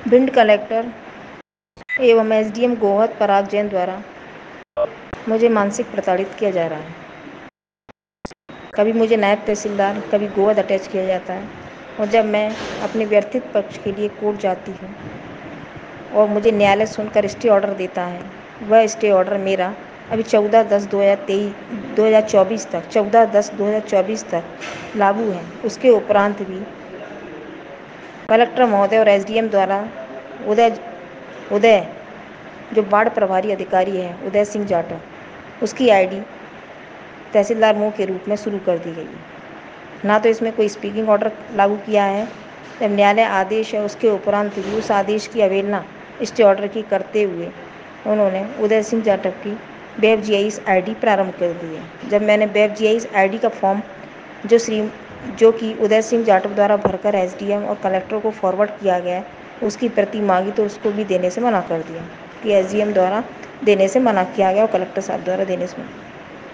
Bhind collector एवं SDM Gohad Parag Jain द्वारा मुझे मानसिक प्रताड़ित किया जा रहा है। कभी मुझे नायब तहसीलदार, कभी गोहद अटैच किया जाता है, और जब मैं अपने व्यर्थित पक्ष के लिए कोर्ट जाती हूँ और मुझे न्यायालय सुनकर स्टे ऑर्डर देता है, वह स्टे ऑर्डर मेरा अभी 14/10/2024 तक लागू है। उसके उपरांत भी कलेक्टर महोदय और एसडीएम द्वारा उदय जो बाढ़ प्रभारी अधिकारी है उदय सिंह जाटव, उसकी आईडी तहसीलदार मोह के रूप में शुरू कर दी गई है। ना तो इसमें कोई स्पीकिंग ऑर्डर लागू किया है, जब न्यायालय आदेश है उसके उपरांत भी उस आदेश की अवहेलना स्टे ऑर्डर की करते हुए उन्होंने उदय सिंह जाटव की वेब जीआईएस आईडी प्रारंभ कर दी है। जब मैंने वेब जीआईएस आईडी का फॉर्म जो कि उदय सिंह जाटव द्वारा भरकर एसडीएम और कलेक्टर को फॉरवर्ड किया गया, उसकी प्रति मांगी तो उसको भी देने से मना कर दिया कि एसडीएम द्वारा देने से मना किया गया और कलेक्टर साहब द्वारा देने से